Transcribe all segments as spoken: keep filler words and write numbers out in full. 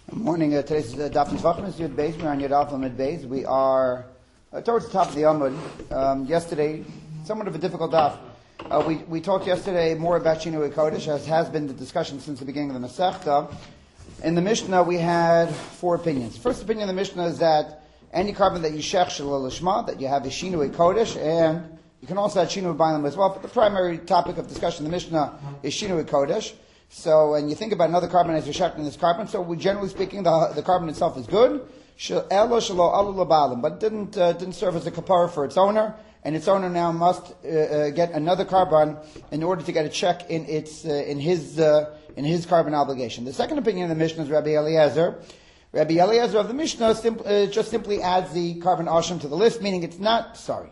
Good morning. Uh, today's uh, Daf Tzvachim Yud Beis. We're on Yud Alpha Mid Beis. We are uh, towards the top of the Amud. Um, yesterday, somewhat of a difficult Daf. Uh, we we talked yesterday more about Shinui Kodesh, as has been the discussion since the beginning of the Masechta. In the Mishnah, we had four opinions. First opinion of the Mishnah is that any carbon that you shech shalol lishma, that you have a Shinui Kodesh, and you can also add Shinui Bailam as well. But the primary topic of discussion in the Mishnah is Shinui Kodesh. So, and you think about another carbon as you're shechting this carbon, so we, generally speaking, the, the carbon itself is good, but it didn't, uh, didn't serve as a kapara for its owner, and its owner now must uh, uh, get another carbon in order to get a check in its, uh, in his, uh, in his carbon obligation. The second opinion of the Mishnah is Rabbi Eliezer. Rabbi Eliezer of the Mishnah sim- uh, just simply adds the carbon asham to the list, meaning it's not, sorry.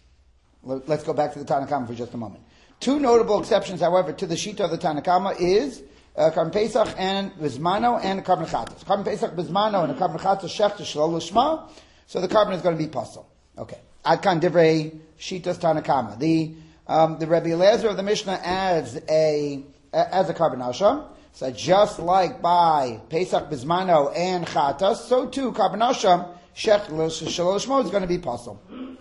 Let's go back to the Tanna Kama for just a moment. Two notable exceptions, however, to the Shita of the Tanna Kama is uh, Carbon Pesach and Bismano and Carbon Chatas. Carbon Pesach, Bismano, and a Carbon Chatas Shech to Shalol Lishma, so the carbon is going to be puzzle. Okay. Adkan Divrei Shitas Tanna Kama. The, um, the Rebbe Eliezer of the Mishnah adds a, as a carbon asham. So just like by Pesach, Bismano, and Chatas, so too carbon asham Shech to Shalol Lishma is going to be puzzle.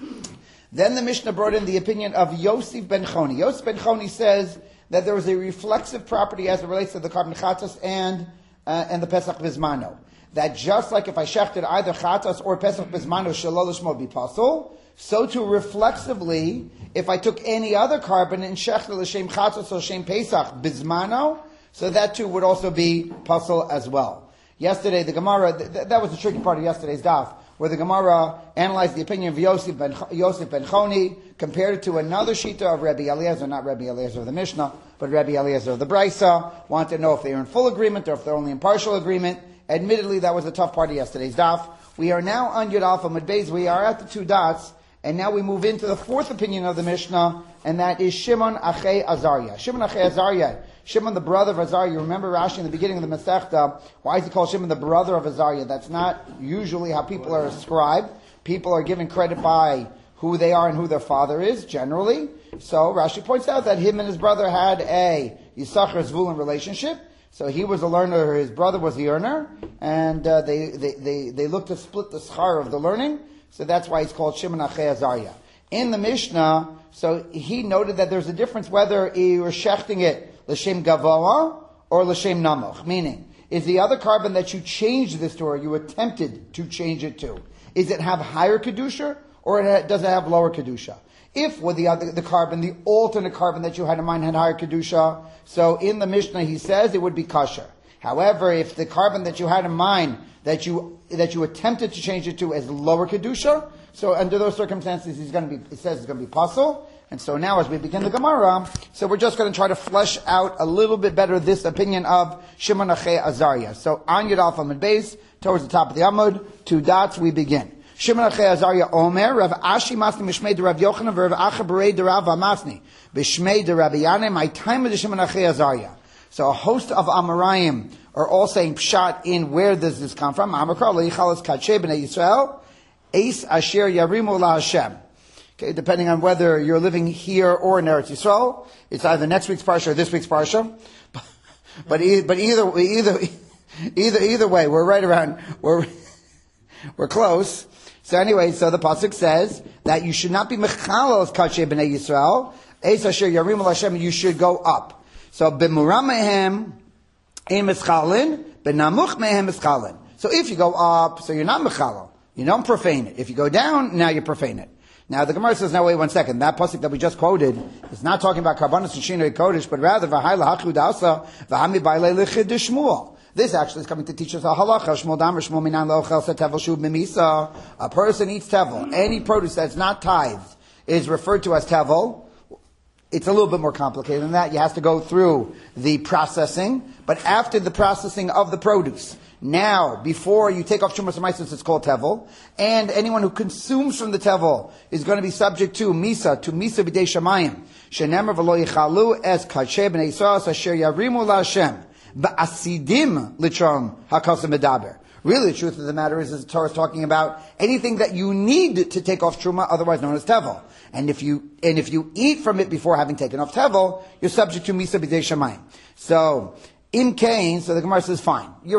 Then the Mishnah brought in the opinion of Yosef ben Choni. Yosef ben Choni says that there is a reflexive property as it relates to the carbon chatas and uh, and the Pesach Bismano. That just like if I shechted either chatas or Pesach Bismano, shalol lishma would be possible, so too reflexively, if I took any other carbon and shechted l'shem chatas or l'shem Pesach Bismano, so that too would also be puzzle as well. Yesterday, the Gemara, th- that was the tricky part of yesterday's daf, where the Gemara analyzed the opinion of Yosef ben, Yosef ben Choni, compared it to another Shita of Rabbi Eliezer, not Rabbi Eliezer of the Mishnah, but Rabbi Eliezer of the Brisa, wanted to know if they were in full agreement or if they're only in partial agreement. Admittedly, that was a tough part of yesterday's daf. We are now on Yud Alpha Mid Beis. We are at the two dots, and now we move into the fourth opinion of the Mishnah, and that is Shimon Achei Azariah. Shimon Achei Azariah. Shimon, the brother of Azariah. You remember Rashi in the beginning of the Masechta. Why is he called Shimon, the brother of Azariah? That's not usually how people are ascribed. People are given credit by who they are and who their father is, generally. So Rashi points out that him and his brother had a Yisachar Zvulun relationship. So he was a learner, his brother was the earner, and uh, they, they, they, they looked to split the schar of the learning. So that's why he's called Shimon Achei Azariah. In the Mishnah, so he noted that there's a difference whether you were shechting it l'shem gavoa or l'shem namoch. Meaning, is the other carbon that you changed this to, or you attempted to change it to, is it have higher kedusha or it does it have lower kedusha? If with the other the carbon, the alternate carbon that you had in mind had higher kedusha, so in the Mishnah he says it would be kosher. However, if the carbon that you had in mind that you that you attempted to change it to as lower kedusha, so under those circumstances he's going to be, it says it's going to be puzzle. And so now as we begin the Gemara, so we're just going to try to flesh out a little bit better this opinion of Shimon Achei Azariah. So on Yud Alpha Mid Beis, towards the top of the Amud, two dots, we begin. Shimon Achei Azariah Omer, Rav Ashi Masni Mishmei de Rav Yochanan, Rav Acha Berei de Rav Amasni, Bishmei de Rabbi Yanai, my time of the Shimon Achei Azariah. So a host of Amarayim are all saying pshat in where does this come from? Amakar leichalas kadshe b'nei Yisrael, Eis Asher Yarimu La Hashem. Okay, depending on whether you're living here or in Eretz Yisrael, it's either next week's parsha or this week's parsha. But, but, e- but either, either, either, either way, we're right around, we're, we're close. So anyway, so the pasuk says that you should not be mechalos kadshe b'nei Yisrael, Eis Asher Yarimu La Hashem, you should go up. So b'muram mehem ein mischalin, b'namuch mehem mischalin. So if you go up, so you're not mechalal, you don't profane it. If you go down, now you profane it. Now the Gemara says, now wait one second, that pasuk that we just quoted is not talking about karbanos and shinoi kodesh, but rather v'hai lahachud asa v'hami b'alei l'chidush Shmuel. This actually is coming to teach us a halacha. Shmuel damer Shmuel minan lo'ochel se tevel shuv mimisa. A person eats tevel. Any produce that's not tithed is referred to as tevel. It's a little bit more complicated than that. You have to go through the processing, but after the processing of the produce, now, before you take off Shumas Maisus, it's called Tevel. And anyone who consumes from the Tevel is going to be subject to Misa, to Misa B'dei Shamayim. Shenemer v'lo yichalu es kadshe b'nei Yisrael asher yarimu la'Hashem. Ba'asidim l'trom ha'kosem medaber. Really, the truth of the matter is, is the Torah is talking about anything that you need to take off Truma, otherwise known as Tevel. And if you, and if you eat from it before having taken off Tevel, you're subject to Misa B'dei Shamayim. So, Im Kain, so the Gemara says, fine, you're right.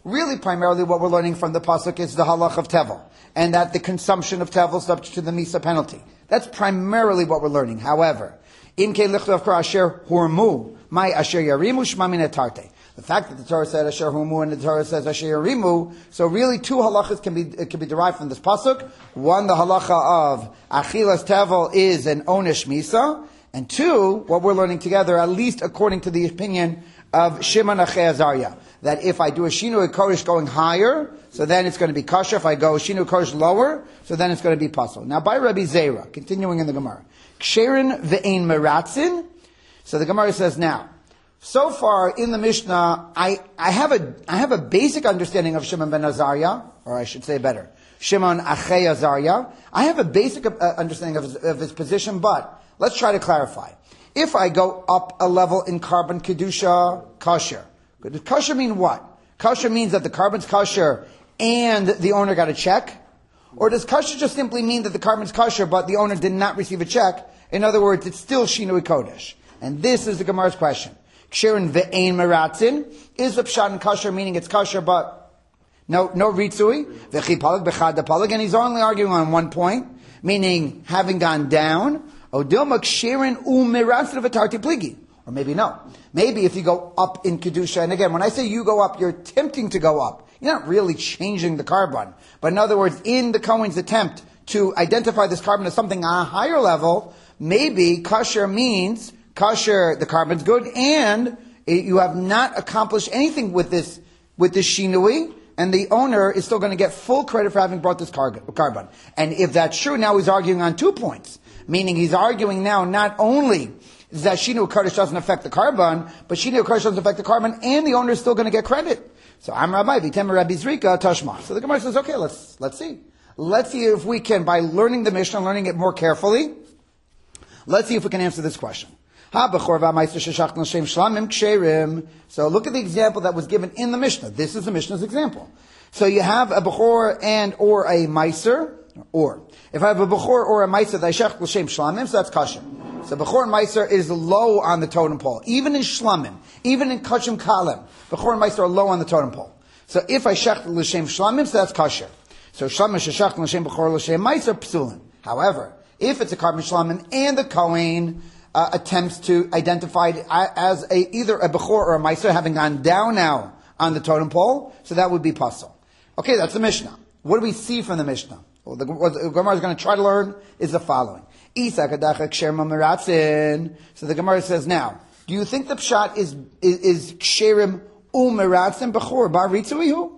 really primarily what we're learning from the pasuk is the halach of tevel, and that the consumption of tevel is subject to the misa penalty. That's primarily what we're learning. However, im ke lichtav kar asher hurmu, my asher yarimu shma min atarte. The fact that the Torah said asher hurmu and the Torah says asher yarimu, so really two halachas can be can be derived from this pasuk. One, the halacha of achilas tevel is an onish misa, and two, what we're learning together, at least according to the opinion of Shimon Achei Azariah, that if I do a Shinui Kodesh going higher, so then it's going to be kosher. If I go Shinui Kodesh lower, so then it's going to be pasul. Now by Rabbi Zera, continuing in the Gemara, Ksherin ve'ein meratzin. So the Gemara says, now, so far in the Mishnah, I, I have a I have a basic understanding of Shimon ben Azariah, or I should say better, Shimon Achei Azariah. I have a basic uh, understanding of his, of his position, but let's try to clarify. If I go up a level in carbon kedusha, kosher. Does kosher mean what? Kosher means that the carbon's kosher and the owner got a check? Or does kosher just simply mean that the carbon's kosher but the owner did not receive a check? In other words, it's still shinui kodesh. And this is the Gemara's question. Ksherin ve'ein meratzin. Is the pshat in kosher meaning it's kosher but no no ritzui? V'chi palag b'chad palag. And he's only arguing on one point, meaning having gone down. Or maybe no. Maybe if you go up in Kedusha, and again, when I say you go up, you're attempting to go up. You're not really changing the carbon. But in other words, in the Kohen's attempt to identify this carbon as something on a higher level, maybe kosher means kosher, the carbon's good, and you have not accomplished anything with this, with this shinui, and the owner is still going to get full credit for having brought this carbon. And if that's true, now he's arguing on two points. Meaning he's arguing now not only that Shinui Kodesh doesn't affect the carbon, but Shinui Kodesh doesn't affect the carbon, and the owner is still going to get credit. So I'm Rabbi, Vitem Rabbi Zrika, Tashma. So the Gemara says, okay, let's let's see. Let's see if we can, by learning the Mishnah, learning it more carefully, let's see if we can answer this question. So look at the example that was given in the Mishnah. This is the Mishnah's example. So you have a Bechor and or a Meiser, or. If I have a Bechor or a Meiser, that I shech l'shem shlamim, so that's kosher. So Bechor and Meiser is low on the totem pole. Even in shlamim, even in kashim kalem, Bechor and Meiser are low on the totem pole. So if I shech l'shem shlamim, so that's kosher. So shlamim sheshach l'shem Bechor l'shem Meiser psulim. However, if it's a carbon shlamim and the Kohen uh, attempts to identify it as a, either a Bechor or a Meiser having gone down now on the totem pole, so that would be pasul. Okay, that's the Mishnah. What do we see from the Mishnah? Well, the, what the Gemara is going to try to learn is the following. So the Gemara says, now, do you think the pshat is is, is ksherim umeratzin bechor bar ritzuihu?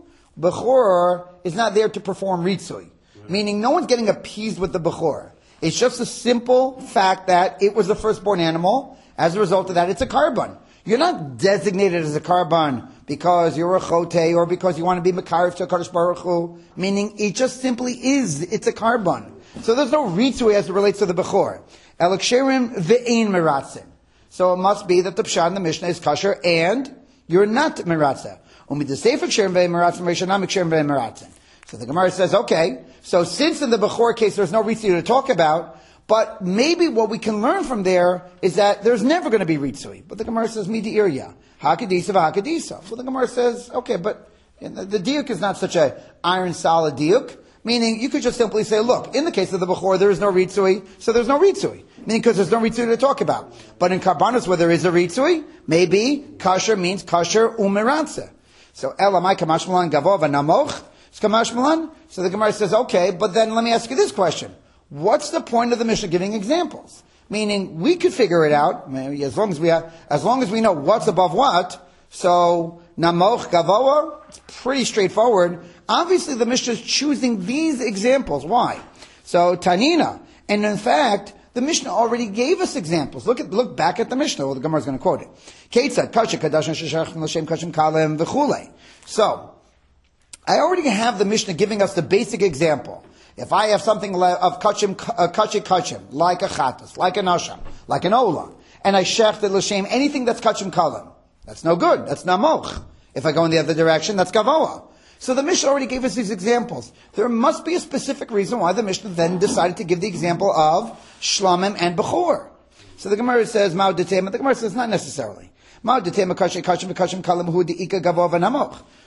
Bechor is not there to perform ritzui, meaning no one's getting appeased with the bechor. It's just a simple fact that it was the firstborn animal. As a result of that, it's a carbon. You're not designated as a carbon because you're a chote or because you want to be mekarev to Kadosh Baruch Hu, meaning it just simply is, it's a carbon. So there's no ritzui as it relates to the Bechor. Eliksherim ve'ein meratzin. So it must be that the pshat in the Mishnah is kosher and you're not meratzah. Umidasefik sherim ve'ein meratzin, reishanamik sherim ve'ein meratzin. So the Gemara says, okay, so since in the Bechor case there's no ritzui to talk about, but maybe what we can learn from there is that there's never going to be ritzui. But the Gemara says, midi irya, hakadisa v'hakadisa. So the Gemara says, okay, but the diuk is not such a iron solid diuk. Meaning, you could just simply say, look, in the case of the Bechor, there is no ritzui, so there's no ritzui. Meaning, because there's no ritzui to talk about. But in Karbanos, where there is a ritzui, maybe kosher means kosher umeratze. So, elamai kamashmalan gavov namoch, kamashmalan. So the Gemara says, okay, but then let me ask you this question. What's the point of the Mishnah giving examples? Meaning, we could figure it out, maybe as long as we have, as long as we know what's above what, so, namoch gavoa, it's pretty straightforward. Obviously, the Mishnah is choosing these examples. Why? So, Tanina. And in fact, the Mishnah already gave us examples. Look at, look back at the Mishnah. Well, the Gemara is going to quote it. Ketzad, kasha, kadashan, sheshach, l'shem, kashim, kalem, v'chulei. So, I already have the Mishnah giving us the basic example. If I have something of kachim, uh, kachim, kachim, like a chatas, like a nasham, like an ola, and I shech, l'shem, anything that's kachim, kalem, that's no good. That's namoch. If I go in the other direction, that's gavoa. So the Mishnah already gave us these examples. There must be a specific reason why the Mishnah then decided to give the example of shlamim and bechor. So the Gemara says, Ma'od detema. The Gemara says, not necessarily. Ma'od detema kashem kashem kashem kalam hu deika gavoa v'namoch.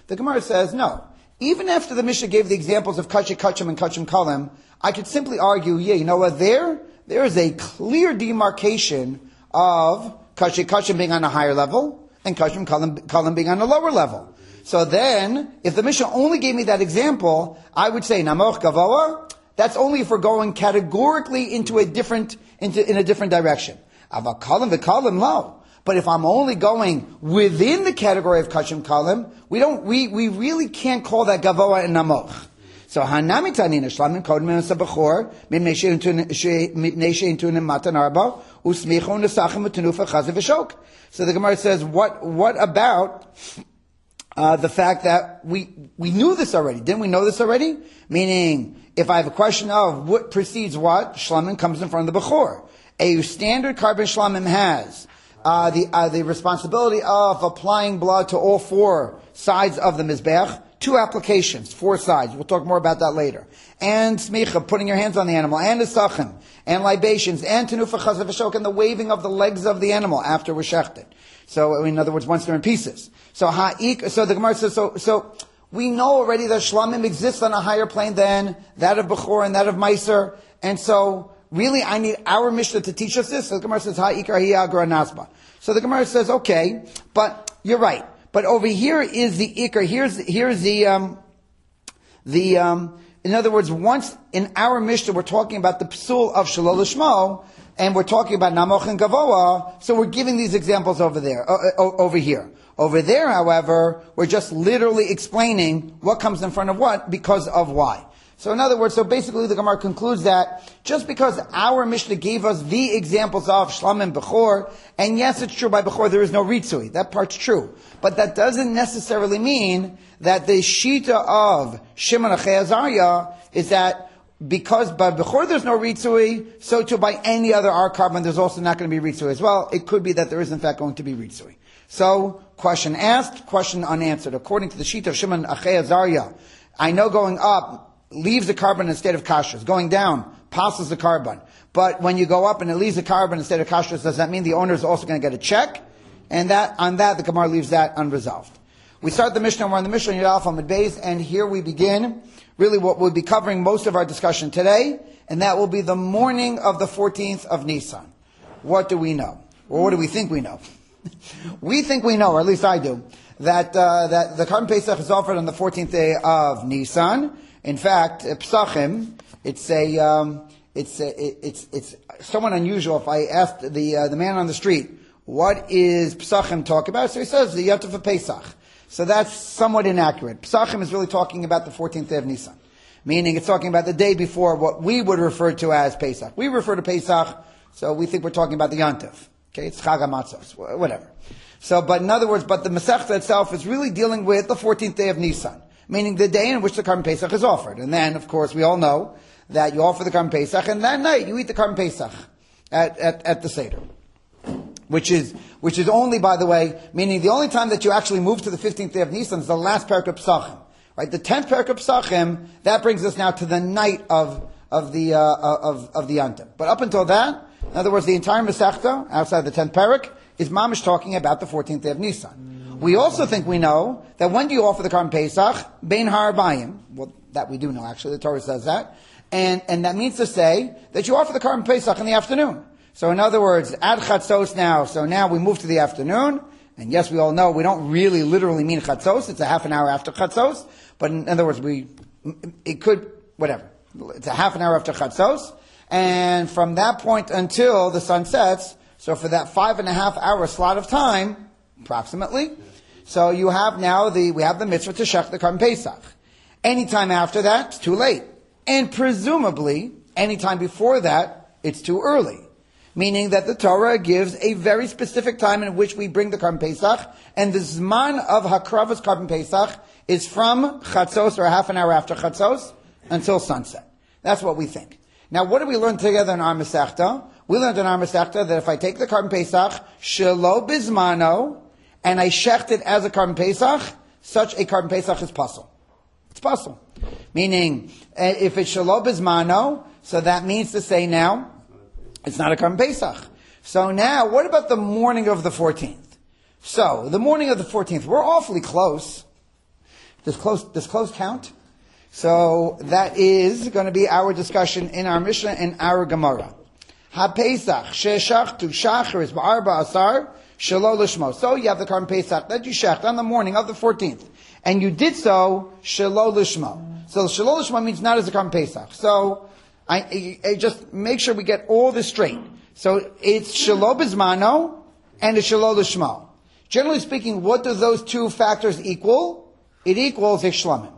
The Gemara says, no. Even after the Mishnah gave the examples of Kachim Kachim and Kachim Kalim, I could simply argue, yeah, you know what, there, there is a clear demarcation of Kachim Kachim being on a higher level and Kachim Kalim, Kalim being on a lower level. So then, if the Mishnah only gave me that example, I would say, Namoch Gavoa, that's only if we're going categorically into a different, into, in a different direction. Ava Kalim v'Kalim lo. But if I'm only going within the category of Kachim Kalim, we don't, we, we really can't call that Gavoa and Namoch. So, Hanami Tanina Shlamim Kodem Sabachor, Mipnei She'intunim Matan Arba, Usmicho Nesachim Tenufa Chazav V'Shok. So the Gemara says, what, what about, Uh, the fact that we, we knew this already. Didn't we know this already? Meaning, if I have a question of what precedes what, shlamim comes in front of the bechor. A standard carbon shlamim has, uh, the, uh, the responsibility of applying blood to all four sides of the mizbech. Two applications, four sides. We'll talk more about that later. And smicha, putting your hands on the animal, and nesachim, and libations, and tenufa chazav v'shok, and the waving of the legs of the animal after we're shechted. So, in other words, once they're in pieces. So, ha'ik, so the Gemara says, so, so, we know already that shlamim exists on a higher plane than that of Bechor and that of Meiser. And so, really, I need our Mishnah to teach us this. So the Gemara says, ha'ikar hi'agra nasba. So the Gemara says, okay, but you're right. But over here is the ikar, here's, here's the, um, the, um, in other words, once in our Mishnah we're talking about the psul of Shalol Lishmo, and we're talking about Namoch and Gavoa, so we're giving these examples over there, uh, over here. Over there, however, we're just literally explaining what comes in front of what because of why. So in other words, so basically the Gemara concludes that just because our Mishnah gave us the examples of Shlam and Bechor, and yes, it's true by Bechor there is no Ritzui, that part's true. But that doesn't necessarily mean that the Shita of Shimon Achei Azariah is that because by Bechor there's no Ritzui, so too by any other R carbon there's also not going to be Ritzui as well. It could be that there is in fact going to be Ritzui. So, question asked, question unanswered. According to the sheet of Shimon Achei Azariah, I know going up leaves the carbon in a state of kashrus. Going down passes the carbon. But when you go up and it leaves the carbon in a state of kashrus, does that mean the owner is also going to get a check? And that, on that, the Gemara leaves that unresolved. We start the Mishnah, we're on the Mishnah Yud Aleph Amud Beis, and here we begin really what we'll be covering most of our discussion today, and that will be the morning of the fourteenth of Nisan. What do we know? Or what do we think we know? We think we know, or at least I do, that uh, that the Karban Pesach is offered on the fourteenth day of Nisan. In fact, Pesachim, it's a um, it's a, it's it's somewhat unusual. If I asked the uh, the man on the street, what is Pesachim talk about? So he says the Yom Tov of Pesach. So that's somewhat inaccurate. Pesachim is really talking about the fourteenth day of Nisan, meaning it's talking about the day before what we would refer to as Pesach. We refer to Pesach, so we think we're talking about the Yom Tov. Okay, it's Chag HaMatzos, whatever. So, but in other words, but the Masechta itself is really dealing with the fourteenth day of Nisan, meaning the day in which the Karban Pesach is offered. And then, of course, we all know that you offer the Karban Pesach, and that night you eat the Karban Pesach at, at, at the Seder. Which is, which is only, by the way, meaning the only time that you actually move to the fifteenth day of Nisan is the last parak of Pesachim. Right? The tenth parak of Pesachim, that brings us now to the night of, of the, uh, of, of the Yom Tov. But up until that, in other words, the entire Masechta, outside the tenth parak, is mamish talking about the fourteenth day of Nisan. We also think we know that when do you offer the Karban Pesach? Bein Harabayim. Well, that we do know, actually. The Torah says that. And, and that means to say that you offer the Karban Pesach in the afternoon. So in other words, ad chatzos now, so now we move to the afternoon, and yes, we all know we don't really literally mean chatzos, it's a half an hour after chatzos, but in other words, we, it could, whatever, it's a half an hour after chatzos, and from that point until the sun sets, so for that five and a half hour slot of time, approximately, so you have now the, we have the mitzvah to shech the Karban Pesach. Anytime after that, it's too late. And presumably, anytime before that, it's too early. Meaning that the Torah gives a very specific time in which we bring the Karban Pesach, and the Zman of Hakravas Karban Pesach is from Chatzos, or a half an hour after Chatzos, until sunset. That's what we think. Now, what did we learn together in our Masechta? We learned in our Masechta that if I take the Karban Pesach, Shelo Bizmano, and I shecht it as a Karban Pesach, such a Karban Pesach is pasul. It's pasul. Meaning, if it's Shelo Bizmano, so that means to say now, it's not a Karban Pesach. So now, what about the morning of the fourteenth? So, the morning of the fourteenth, we're awfully close. Does close, does close count? So that is going to be our discussion in our Mishnah and our Gemara. Ha-Pesach, she'shachtu shacharis ba'arba asar, shelo lishmo. So you have the Karban Pesach that you shecht on the morning of the fourteenth. And you did so, shelo lishmo. So shelo lishmo means not as a Karban Pesach. So I, I, I just make sure we get all this straight. So it's shelo bizmano and it's shelo lishmo. Generally speaking, what do those two factors equal? It equals a shlamim.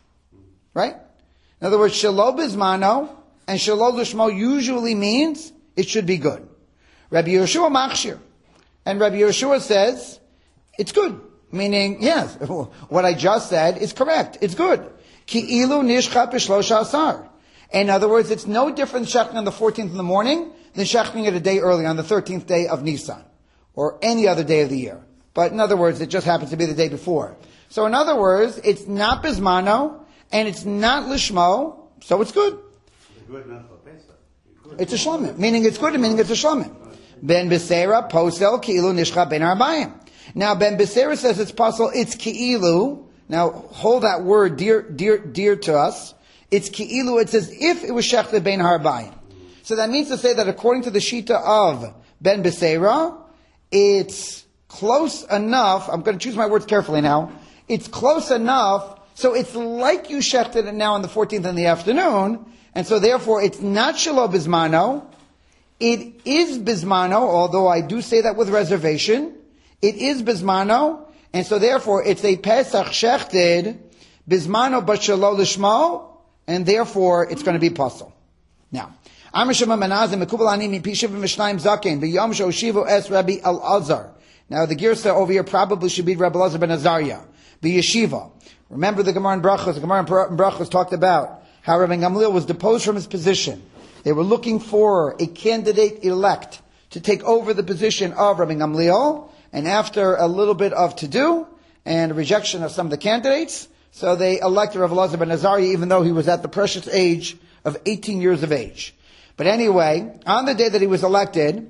Right? In other words, shelo bizmano and shelo lishmo usually means it should be good. Rabbi Yehoshua machshir. And Rabbi Yehoshua says, it's good. Meaning, yes, what I just said is correct. It's good. Ki ilu nishcha b'shlosha asar. In other words, it's no different shechting on the fourteenth in the morning than shechting it a day early on the thirteenth day of Nisan. Or any other day of the year. But in other words, it just happens to be the day before. So in other words, it's not bizmano, and it's not lishmo, so it's good. It's good not for Pesach. It's a shlamim, meaning it's good, meaning it's a shlamim. Ben Beseira posel ki'ilu nishcha ben arbayim. Now Ben Beseira says it's possible, it's ki'ilu. Now hold that word dear, dear, dear to us. It's ki'ilu, it's as if it was shechted ben harbayim. So that means to say that according to the shita of Ben Beseira, it's close enough, I'm going to choose my words carefully now, it's close enough, so it's like you shechted it now on the fourteenth in the afternoon, and so therefore it's not shelo bizmano, it is bizmano, although I do say that with reservation, it is bizmano, and so therefore it's a Pesach shechted, bizmano but shelo lishmo, and therefore it's going to be pasul. Now, Amar Shema Menazim, Mekubal Ani Mi Pishiv Mishnayim Zaken, B'yom Shoshivu Es Rabbi Elazar. Now the Girsa over here probably should be Rabbi Elazar ben Azariah, B'yeshiva. Remember the Gemara in Brachos, the Gemara in Brachos talked about how Rabbi Gamliel was deposed from his position. They were looking for a candidate elect to take over the position of Rabbi Gamliel, and after a little bit of to-do and a rejection of some of the candidates, so they elected Rabbi Elazar ben Azariah even though he was at the precious age of eighteen years of age. But anyway, on the day that he was elected,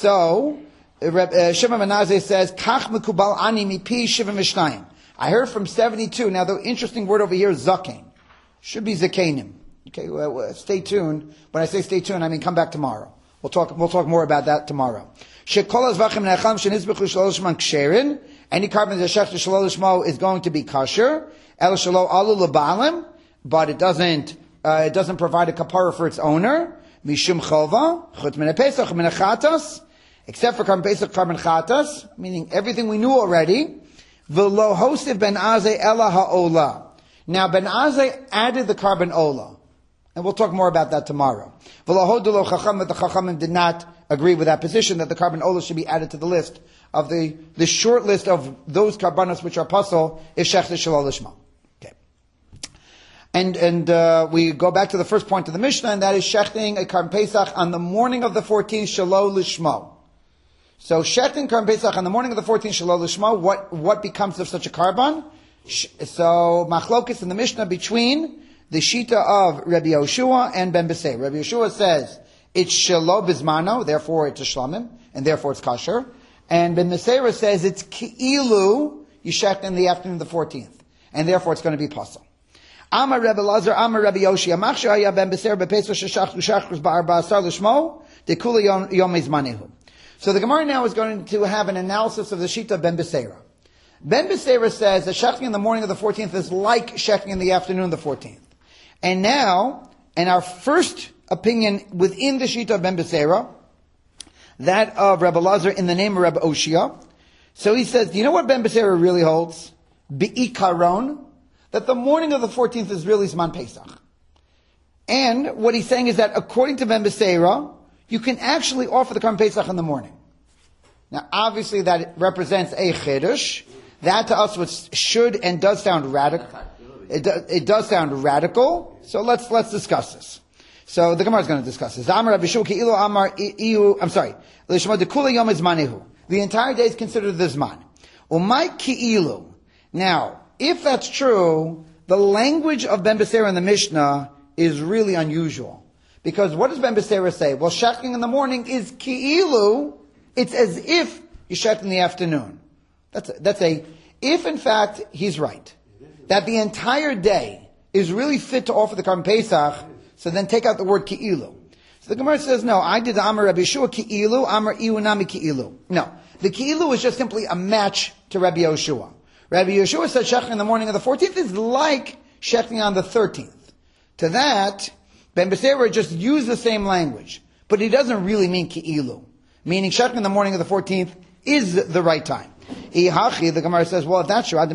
so uh, Shimon ben Nazir says, Kach mekubal ani mipi shiva mishnayim. I heard from seventy-two. Now the interesting word over here is zaken. Should be zakenim. Okay, well, stay tuned. When I say stay tuned, I mean come back tomorrow. We'll talk, we'll talk more about that tomorrow. Shekol azvachim ne'acham shenizbechu shalosh man ksherin. Any carbon that shech to shalosh mo is going to be kosher. El shalo alu lebalim. But it doesn't, uh, it doesn't provide a kapara for its owner. Mishum chova. Chut min pesach min chatas. Except for carbon pesach, carbon chatas. Meaning everything we knew already. V'lo hosif ben azeh ela ha'ola. Now Ben Azai added the carbon ola. And we'll talk more about that tomorrow. V'lo hodelo chacham, that the chachamim did not agree with that position, that the carbon ola should be added to the list of the, the short list of those karbanos which are pasul, if shech shalol lishma. Okay. And, and, uh, we go back to the first point of the Mishnah, and that is shechting a carbon pesach on the morning of the fourteenth, shalol lishma. So shechting carbon pesach on the morning of the fourteenth, shalol lishma, what, what becomes of such a carbon? So, machlokes in the Mishnah between the shita of Rabbi Yehoshua and Ben Beseira. Rabbi Yehoshua says it's shelo bizmano, therefore it's a shlamim, and therefore it's kosher. And Ben Beseira says it's ki'ilu, you shecht in the afternoon of the fourteenth, and therefore it's going to be pasul. Amar Rabbi Lazar, Amar Rabbi Yoshia, Machshir haya Ben Beseira bepesach sheshachtu shachris ba'arba asar l'shmo, dekula yom mizmanehu. So the Gemara now is going to have an analysis of the shita of Ben Beseira. Ben Beseira says that shechting in the morning of the fourteenth is like shechting in the afternoon of the fourteenth. And now, in our first opinion within the shita of Ben Beseira, that of Rabbi Lazar in the name of Rabbi Oshia, so he says, do you know what Ben Beseira really holds? Be'ikaron, that the morning of the fourteenth is really Zman Pesach. And what he's saying is that according to Ben Beseira, you can actually offer the Karban Pesach in the morning. Now obviously that represents a chiddush. That to us which should and does sound radical. It, do, it does sound radical. So let's let's discuss this. So the Gemara is going to discuss this. Amar Rabbi Shua Ki'ilu Amar Iu. I'm sorry. The entire day is considered the Zman. Umay Ki'ilu. Now, if that's true, the language of Ben Beseira in the Mishnah is really unusual. Because what does Ben Beseira say? Well, shechting in the morning is Ki'ilu. It's as if you shecht in the afternoon. That's a, that's a, if in fact he's right. that the entire day is really fit to offer the Karban Pesach, so then take out the word ki'ilu. So the Gemara says, no, I did the Amar Rabbi Yeshua ki'ilu, Amar iunami ki'ilu. No, the ki'ilu is just simply a match to Rabbi Yeshua. Rabbi Yeshua said shechting in the morning of the fourteenth is like shechting on the thirteenth. To that, Ben Beseira just used the same language, but he doesn't really mean ki'ilu, meaning shechting in the morning of the fourteenth is the right time. The Gemara says, well, if that's true,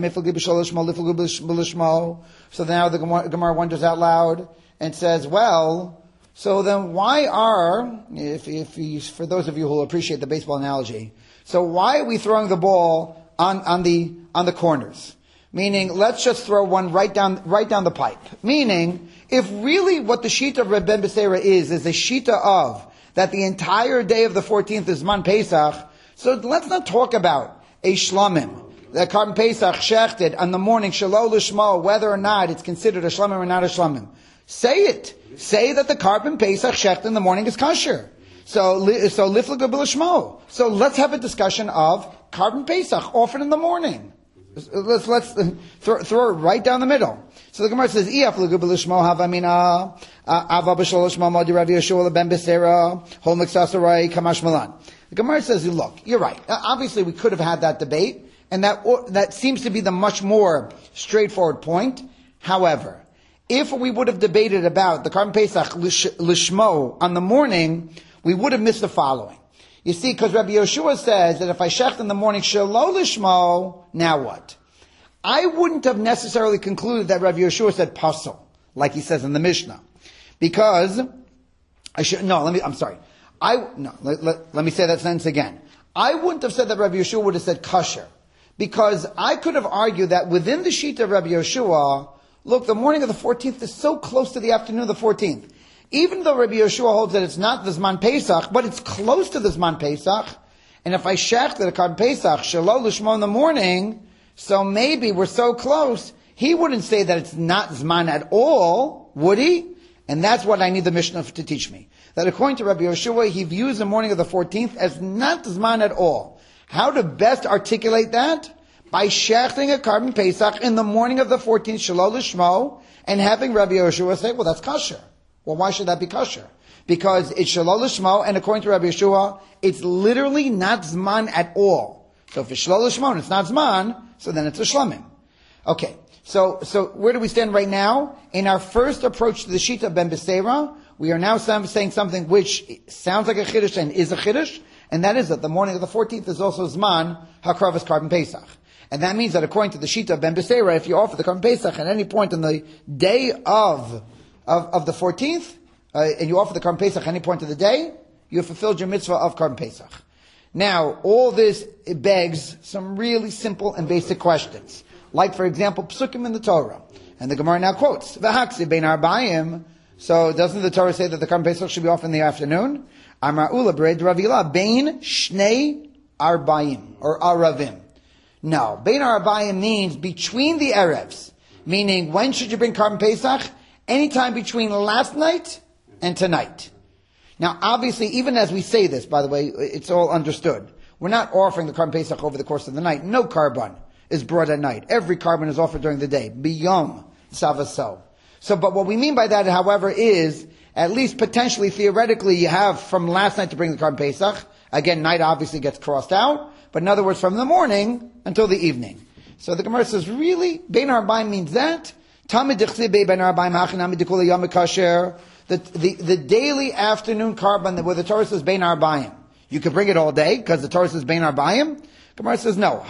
so now the Gemara wonders out loud and says, well, so then why are, if, if you, for those of you who will appreciate the baseball analogy, so why are we throwing the ball on, on the, on the corners? Meaning, let's just throw one right down, right down the pipe. Meaning, if really what the shita of Reb Ben Beseira is, is the shita of, that the entire day of the fourteenth is Man Pesach, so let's not talk about a shlamim, the Karban Pesach shechted on the morning, shelo lishmo, whether or not it's considered a shlamim or not a shlamim. Say it. Say that the Karban Pesach shecht in the morning is kosher. So, so liflik b'lishmo. So let's have a discussion of Karban Pesach offered in the morning. Let's let's throw, throw it right down the middle. So the Gemara says, "Iyaf l'gubelishmo havamina ava b'sholishmo modi Rav Yeshua ben Beseira hol miksasarai kamash malan." The Gemara says, "Look, you're right. Obviously, we could have had that debate, and that that seems to be the much more straightforward point. However, if we would have debated about the Karban Pesach lishmo on the morning, we would have missed the following. You see, because Rabbi Yeshua says that if I shecht in the morning shelo lishmo, now what? I wouldn't have necessarily concluded that Rabbi Yeshua said pasul, like he says in the Mishnah, because I should no. Let me. I'm sorry. I no. Let, let, let me say that sentence again. I wouldn't have said that Rabbi Yeshua would have said kosher, because I could have argued that within the sheet of Rabbi Yeshua, look, the morning of the fourteenth is so close to the afternoon of the fourteenth. Even though Rabbi Yeshua holds that it's not the Zman Pesach, but it's close to the Zman Pesach, and if I shecht the Karban Pesach shelo lishmo in the morning, so maybe we're so close, he wouldn't say that it's not Zman at all, would he? And that's what I need the Mishnah to teach me. That according to Rabbi Yeshua, he views the morning of the fourteenth as not Zman at all. How to best articulate that? By shechting a Karban Pesach in the morning of the fourteenth shelo lishmo, and having Rabbi Yeshua say, well, that's kosher. Well, why should that be kosher? Because it's shelo lishmo, and according to Rabbi Yeshua, it's literally not Zman at all. So if it's shelo lishmo and it's not Zman, so then it's a shlamim. Okay, so so where do we stand right now? In our first approach to the Shita of Ben Beseira, we are now saying something which sounds like a chiddush and is a chiddush, and that is that the morning of the fourteenth is also Zman HaKravas Karban Pesach. And that means that according to the Shita of Ben Beseira, if you offer the Karban Pesach at any point in the day of Of, of the fourteenth, uh, and you offer the Karban Pesach at any point of the day, you have fulfilled your mitzvah of Karban Pesach. Now, all this it begs some really simple and basic questions. Like, for example, psukim in the Torah. And the Gemara now quotes, V'haksi bein arbayim. So doesn't the Torah say that the Karban Pesach should be offered in the afternoon? Amar ula b'red ravila, bein shnei arbayim, or aravim. No, bein arbayim means between the Erevs. Meaning, when should you bring Karban Pesach? Anytime between last night and tonight. Now, obviously, even as we say this, by the way, it's all understood. We're not offering the Karban Pesach over the course of the night. No Karban is brought at night. Every Karban is offered during the day. Biyom savaso. So, but what we mean by that, however, is, at least potentially, theoretically, you have from last night to bring the Karban Pesach. Again, night obviously gets crossed out. But in other words, from the morning until the evening. So the Gemara says, really? Bein Arbaim means that? The, the, the daily afternoon Karban where the Torah says Bein Arbayim. You could bring it all day because the Torah says Bein Arbayim. Gemara says no.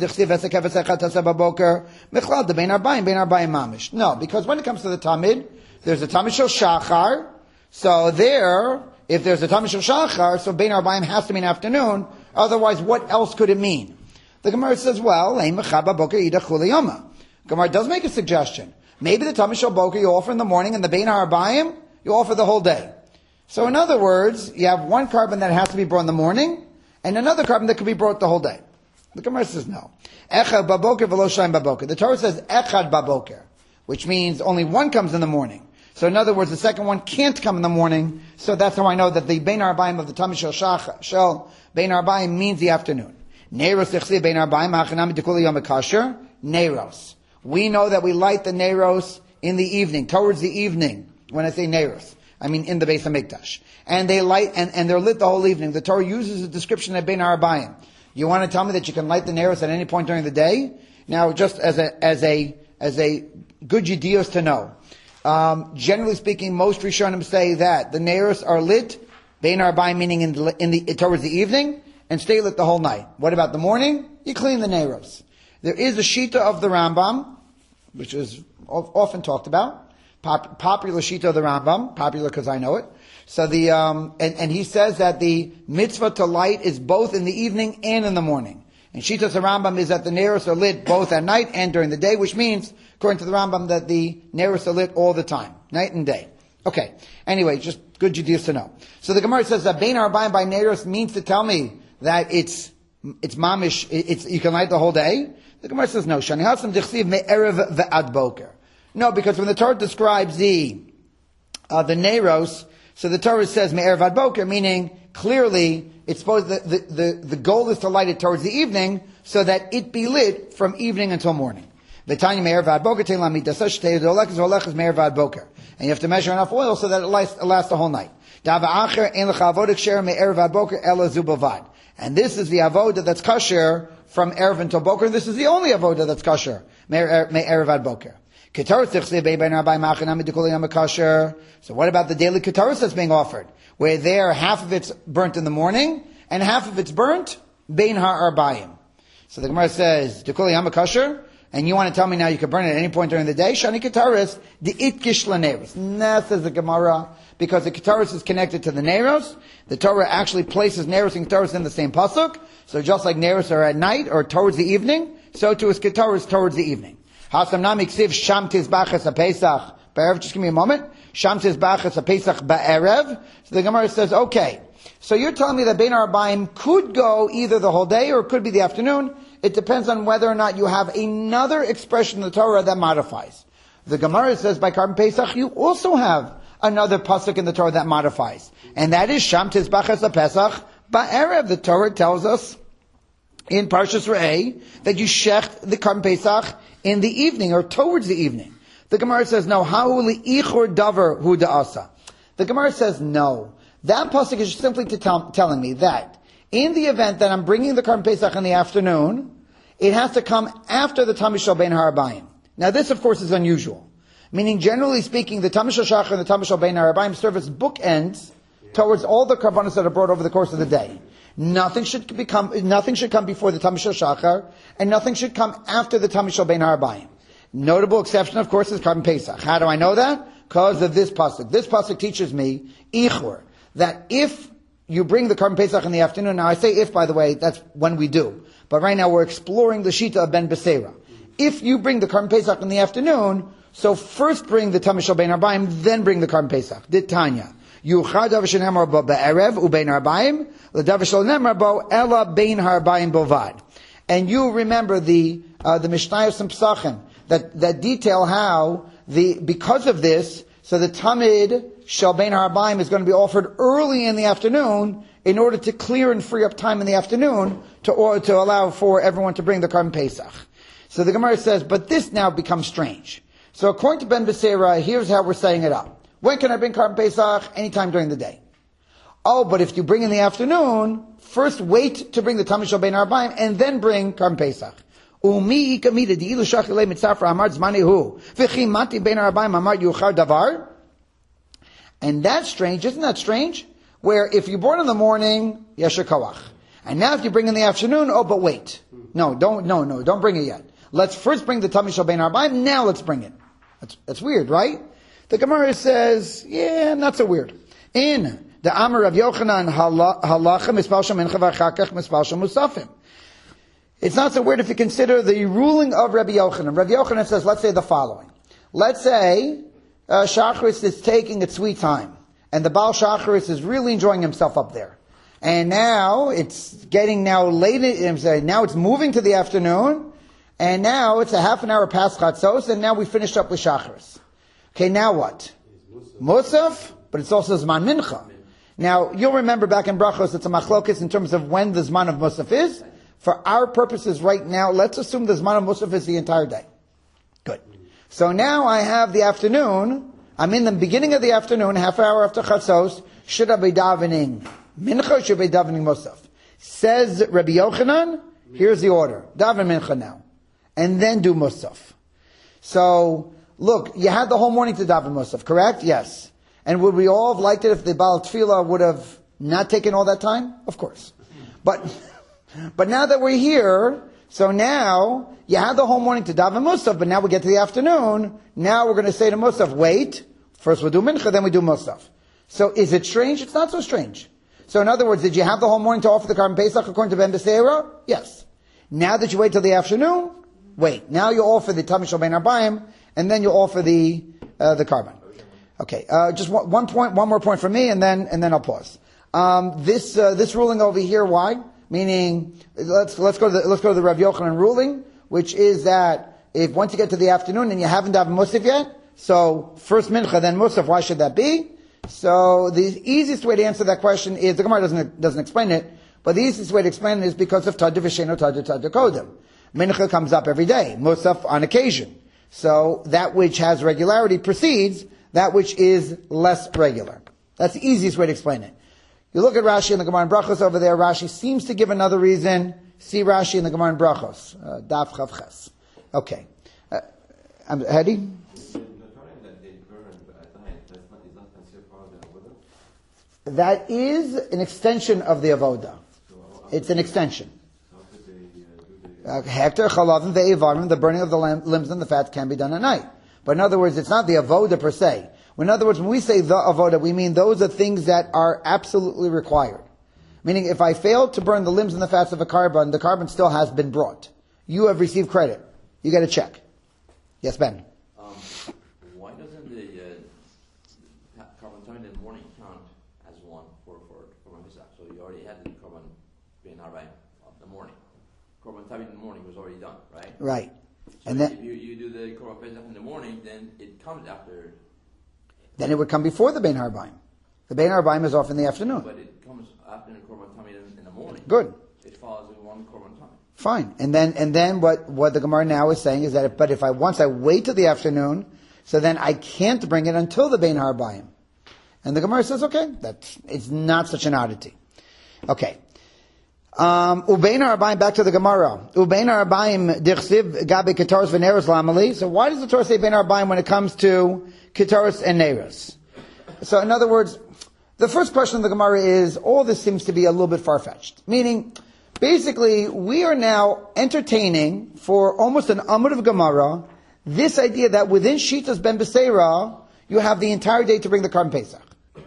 No, because when it comes to the Tamid, there's a Tamid Shel Shachar. So there, if there's a Tamid Shel Shachar, so Bein Arbayim has to mean afternoon. Otherwise, what else could it mean? The Gemara says, well, Gemara does make a suggestion. Maybe the Tamid Shel Boker you offer in the morning, and the Bein HaArbayim you offer the whole day. So in other words, you have one Karban that has to be brought in the morning, and another Karban that could be brought the whole day. The Gemara says no. Echad baboker v'lo shayim baboker. The Torah says echad baboker, which means only one comes in the morning. So in other words, the second one can't come in the morning. So that's how I know that the Bein HaArbayim of the Tamid Shel Shach Shel Bein HaArbayim means the afternoon. Neiros techsi Bein HaArbayim hachanami dekula yom kasher. Neiros. We know that we light the Neiros in the evening, towards the evening. When I say Neiros, I mean in the Beis HaMikdash. And they light, and, and they're lit the whole evening. The Torah uses a description of Bein HaArbayim. You want to tell me that you can light the Neiros at any point during the day? Now, just as a, as a, as a good Yedios to know. Um, generally speaking, most Rishonim say that the Neiros are lit, Bein HaArbayim, meaning in the, in the, towards the evening, and stay lit the whole night. What about the morning? You clean the Neiros. There is a Shita of the Rambam, which is often talked about. Pop, popular Shita of the Rambam, popular because I know it. So the, um, and, and he says that the mitzvah to light is both in the evening and in the morning. And Shita of the Rambam is that the Neiros are lit both at night and during the day, which means, according to the Rambam, that the Neiros are lit all the time, night and day. Okay. Anyway, just good Judaism to know. So the Gemara says that Bein HaArbayim by Neiros means to tell me that it's, it's mamish, it's, you can light the whole day. The Gemara says no. Shani Hasam Dichsiv Me'erev Ve'ad Boker. No, because when the Torah describes the, uh, the Neiros, so the Torah says Me'erev Ve'ad Boker, meaning clearly it's supposed that the, the, the goal is to light it towards the evening so that it be lit from evening until morning. V'tanya Me'erev Ve'ad Boker Teilam Midasash Teidolek Zolech is Me'erev Ve'ad Boker. And you have to measure enough oil so that it lasts, it lasts the whole night. Dava Acher En Lecha Avodik Sher Me'erev Ve'ad Boker Ela Zubavad. And this is the avoda that's kosher from Erev until Boker. This is the only avoda that's kosher. Me'erev ad Boker. So what about the daily ketaros that's being offered? Where there, half of it's burnt in the morning, and half of it's burnt bein ha'arbayim. So the Gemara says, Dekuli yama kosher, and you want to tell me now you can burn it at any point during the day? Shani ketaros, the itkish laneros. Nah, says the Gemara, because the ketaros is connected to the neros. The Torah actually places neros and ketaros in the same pasuk. So just like neros are at night or towards the evening, so too is ketaros towards the evening. Hasam nami ksiv sham tizbachas ha-pesach ba'erev. Just give me a moment. Sham tizbachas ha-pesach ba'erev. So the Gemara says, okay. So you're telling me that Bein HaArbayim could go either the whole day or it could be the afternoon. It depends on whether or not you have another expression in the Torah that modifies. The Gemara says by Karban Pesach you also have another pasuk in the Torah that modifies. And that is Sham Tizbachas HaPesach Ba'erev. The Torah tells us in Parshas Re'eh that you shecht the Karban Pesach in the evening or towards the evening. The Gemara says no. Ha'u li'ichur davar hu da'asa. The Gemara says no. That pasuk is simply to tell, telling me that in the event that I'm bringing the Karban Pesach in the afternoon, it has to come after the Tamid Shel Bein HaArbayim. Now this, of course, is unusual. Meaning, generally speaking, the Tamid Shel Shachar and the Tamid Shel Bein HaArbayim serve as bookends towards all the karbanos that are brought over the course of the day. Nothing should become, nothing should come before the Tamid Shel Shachar, and nothing should come after the Tamid Shel Bein HaArbayim. Notable exception, of course, is Karban Pesach. How do I know that? Because of this pasuk. This pasuk teaches me, Ichur, that if you bring the Karban Pesach in the afternoon, now I say if, by the way, that's when we do. But right now we're exploring the Shita of Ben Beseira. If you bring the Karban Pesach in the afternoon, so first bring the Tamid Shel Bein HaArbayim, then bring the Karban Pesach. Dit Tanya. Yuchad davar shenemar bo be'erev u'bein ha'arbayim, l'davar shel nemar bo ela bein ha'arbayim bovad. And you remember the uh, the Mishnayos and Pesachim that that detail how the because of this, so the Tamid Shel Bein HaArbayim is going to be offered early in the afternoon in order to clear and free up time in the afternoon to or, to allow for everyone to bring the Karban Pesach. So the Gemara says, but this now becomes strange. So according to Ben Beseira, here's how we're saying it up. When can I bring Karban Pesach? Anytime during the day. Oh, but if you bring in the afternoon, first wait to bring the Tamid Shel Bein HaArbayim and then bring Karban Pesach. Umi ikamida di'ilu shachilei mitzafra amar zmanehu v'chi mati bein ha'arbayim amar yuchar davar. And that's strange, isn't that strange? Where if you're born in the morning, yesher koach. And now if you bring in the afternoon, oh, but wait. No, don't, no, no, don't bring it yet. Let's first bring the Tamid Shel Bein HaArbayim, now let's bring it. That's, that's weird, right? The Gemara says, yeah, not so weird. In the Amar of Yochanan halacha mispal shel mincha v'achakach mispal shel musafim. It's not so weird if you consider the ruling of Rabbi Yochanan. Rabbi Yochanan says, let's say the following. Let's say uh, Shacharis is taking its sweet time, and the Baal Shacharis is really enjoying himself up there. And now it's getting now late, now it's moving to the afternoon, and now it's a half an hour past Chatzos, and now we finished up with Shacharis. Okay, now what? Musaf, but it's also Zman Mincha. Now, you'll remember back in Brachos, it's a machlokes in terms of when the Zman of Musaf is. For our purposes right now, let's assume the Zman of Musaf is the entire day. Good. So now I have the afternoon. I'm in the beginning of the afternoon, half hour after Chatzos. Should I be davening mincha? Should I be davening musaf? Says Rabbi Yochanan, here's the order. Daven mincha now. And then do musaf. So, look, you had the whole morning to daven musaf, correct? Yes. And would we all have liked it if the Baal Tefillah would have not taken all that time? Of course. But, but now that we're here, so now, you had the whole morning to daven musaf, but now we get to the afternoon, now we're going to say to musaf, wait, first we'll do mincha, then we do musaf. So is it strange? It's not so strange. So in other words, did you have the whole morning to offer the Karban Pesach according to Ben Beseira? Yes. Now that you wait till the afternoon, wait. Now you offer the Tamid Shel Ben Arbaim, and then you offer the uh, the Karban. Okay, uh, just one, one point, one more point from me, and then and then I'll pause. Um, this uh, this ruling over here, why? Meaning, let's let's go to the, let's go to the Rav Yochanan ruling, which is that if once you get to the afternoon and you haven't davened musaf yet, so first mincha then musaf, why should that be? So the easiest way to answer that question is, the Gemara doesn't doesn't explain it, but the easiest way to explain it is because of Tadr V'Sheno Tadr Tadr Kodem. Mincha comes up every day, musaf on occasion. So that which has regularity precedes that which is less regular. That's the easiest way to explain it. You look at Rashi in the Gemara in Brachos over there, Rashi seems to give another reason. See Rashi in the Gemara in Brachos, uh, Daf Chav Ches. Okay. Uh, I'm, Hedy? That is an extension of the avoda. It's an extension. Hector chalavim ve'evarim, the burning of the limbs and the fats can be done at night. But in other words, it's not the avoda per se. In other words, when we say the avoda, we mean those are things that are absolutely required. Meaning, if I fail to burn the limbs and the fats of a carbon, the carbon still has been brought. You have received credit. You get a check. Yes, Ben. Um, why doesn't the uh, carbon time in the morning count as one for for Korban Pesach? So you already had the carbon being harvai of the morning. Korban time in the morning was already done, right? Right. So and then if you, you do the Korban Pesach in the morning, then it comes after. Then it would come before the Bein Harbaim. The Bein Harbaim is off in the afternoon. But it comes after the Korban time in, in the morning. Good. It follows in one Korban time. Fine. And then, and then what, what the Gemara now is saying is that, if, but if I, once I wait till the afternoon, so then I can't bring it until the Bein Harbaim. And the Gemara says, okay, that's, it's not such an oddity. Okay. Um, Ubein Harbaim, back to the Gemara. Ubein Harbaim, dichsiv gabi ketaros v'neros lamali. So why does the Torah say Bein Harbaim when it comes to ketaros and neros? So in other words, the first question of the Gemara is, all this seems to be a little bit far-fetched. Meaning, basically, we are now entertaining for almost an amud of Gemara this idea that within Shitas Ben Beseira, you have the entire day to bring the Karban Pesach.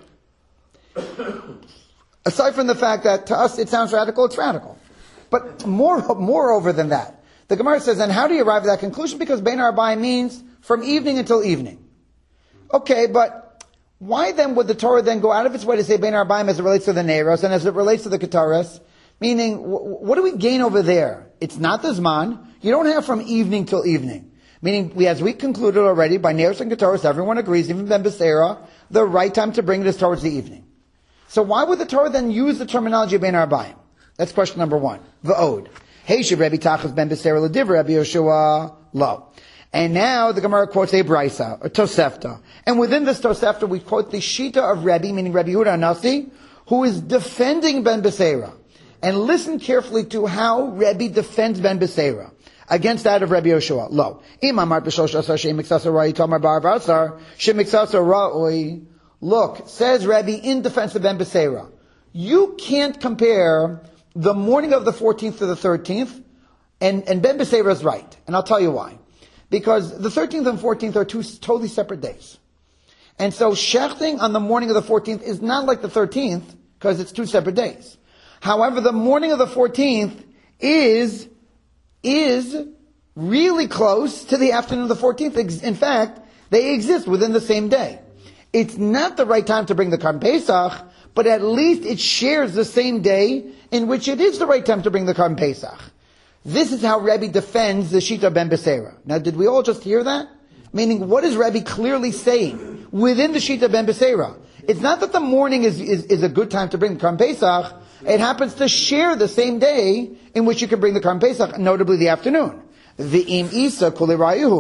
Aside from the fact that to us it sounds radical, it's radical. But more, moreover than that, the Gemara says, and how do you arrive at that conclusion? Because Bein Harbaim means from evening until evening. Okay, but why then would the Torah then go out of its way to say Bein Harbaim as it relates to the Neiros and as it relates to the Ketaros? Meaning, what do we gain over there? It's not the Zman. You don't have from evening till evening. Meaning, we, as we concluded already, by Neiros and Ketaros, everyone agrees, even Ben Beseira, the right time to bring it is towards the evening. So why would the Torah then use the terminology of Bein Harbaim? That's question number one. V'od. Hey, Sheb Rebbe Tachas Ben Beseira l'divrei Rabbi Yehoshua lo. And now the Gemara quotes a Brisa, or Tosefta. And within this Tosefta, we quote the Shita of Rebbe, meaning Rabbi Yehuda Anasi, who is defending Ben Beseira. And listen carefully to how Rebbe defends Ben Beseira against that of Rabbi Yehoshua. Lo. Imamar b'shosh asar she'im miksasa ra'oi tomar bar v'asar she'im miksasa ra'oi. Look, says Rebbe in defense of Ben Beseira, you can't compare the morning of the fourteenth to the thirteenth, and, and Ben Beseira is right. And I'll tell you why. Because the thirteenth and fourteenth are two totally separate days. And so shechting on the morning of the fourteenth is not like the thirteenth, because it's two separate days. However, the morning of the fourteenth is, is really close to the afternoon of the fourteenth. In fact, they exist within the same day. It's not the right time to bring the Karban Pesach, but at least it shares the same day in which it is the right time to bring the Karban Pesach. This is how Rebbe defends the Shita Ben Beseira. Now, did we all just hear that? Meaning, what is Rebbe clearly saying within the Shita Ben Beseira? It's not that the morning is, is, is a good time to bring the Karban Pesach. It happens to share the same day in which you can bring the Karban Pesach, notably the afternoon. V'im Isa Kuli Rayuhu.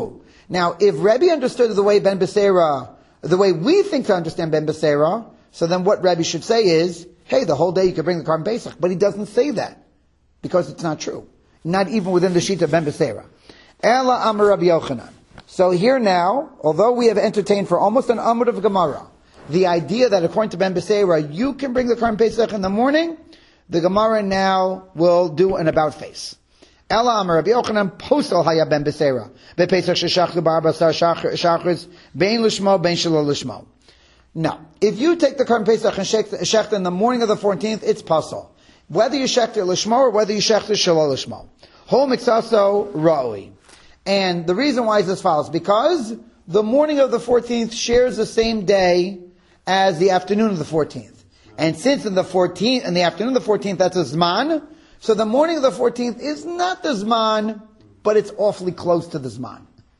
Now, if Rebbe understood the way Ben Beseira, the way we think to understand Ben Beseira, so then what Rebbe should say is, hey, the whole day you could bring the Karban Pesach. But he doesn't say that, because it's not true. Not even within the sheet of Ben Beseira. Ela Amar Rabbi Yochanan. So here now, although we have entertained for almost an Amud of Gemara, the idea that according to Ben Beseira, you can bring the Karban Pesach in the morning, the Gemara now will do an about face. Ela Amar Rabbi Yochanan posel haya Ben Beseira. Bepesach sheshachtu ba'arbasar shachris bein lishmo bein shelo lishmo. Now, if you take the Karban Pesach and shech in the morning of the fourteenth, it's pasal. Whether you shech it lishmo or whether you shech it shelo lishmo. Hol mixaso ra'oi. And the reason why is as follows. Because the morning of the fourteenth shares the same day as the afternoon of the fourteenth. And since in the fourteenth, in the afternoon of the fourteenth, that's a Zman, so the morning of the fourteenth is not the Zman, but it's awfully close to the Zman.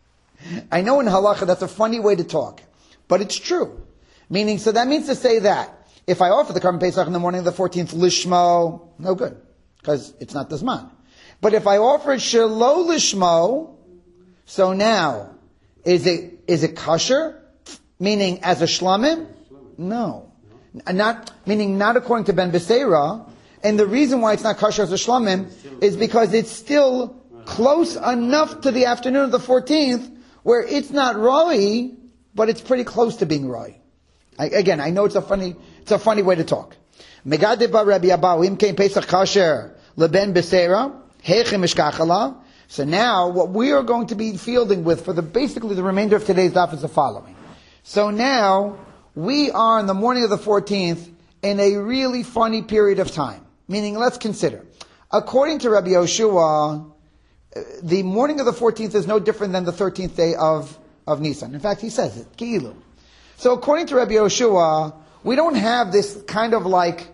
I know in Halacha that's a funny way to talk, but it's true. Meaning, so that means to say that if I offer the Karban Pesach in the morning of the fourteenth, Lishmo, no good, because it's not the Zman. But if I offer it Shelo Lishmo, so now, is it, is it kosher? Meaning as a shlamim? No. Not, meaning not according to Ben Beseira. And the reason why it's not kosher as a shlamim is because it's still close enough to the afternoon of the fourteenth where it's not roi, but it's pretty close to being roi. I, again, I know it's a funny, it's a funny way to talk. Megadeba Rabbi Abahu, im kein Pesach kosher leben Beseira, heichem ishkachala. So now, what we are going to be fielding with for the basically the remainder of today's daf is the following. So now, we are in the morning of the fourteenth in a really funny period of time. Meaning, let's consider. According to Rabbi Yoshua, the morning of the fourteenth is no different than the thirteenth day of, of Nisan. In fact, he says it, Ki'ilu. So according to Rabbi Yoshua, we don't have this kind of like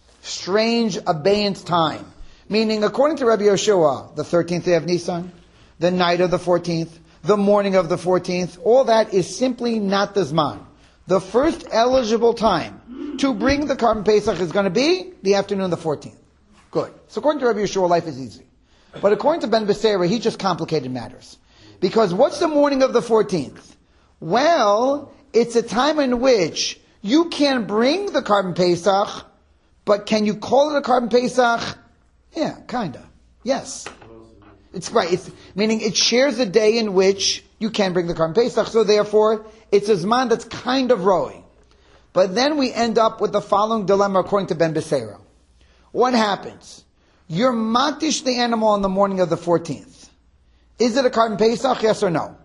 strange abeyance time. Meaning, according to Rabbi Yoshua, the thirteenth day of Nisan, the night of the fourteenth, the morning of the fourteenth, all that is simply not the Zman. The first eligible time to bring the Karban Pesach is going to be the afternoon of the fourteenth. Good. So according to Rabbi Yeshua, life is easy. But according to Ben Beseira, he just complicated matters. Because what's the morning of the fourteenth? Well, it's a time in which you can bring the Karban Pesach, but can you call it a Karban Pesach? Yeah, kinda. Yes. It's right. It's, meaning it shares a day in which you can bring the Karban Pesach, so therefore, it's a Zman that's kind of roi. But then we end up with the following dilemma according to Ben Beseira. What happens? You're matish the animal on the morning of the fourteenth. Is it a Karban Pesach, yes or no?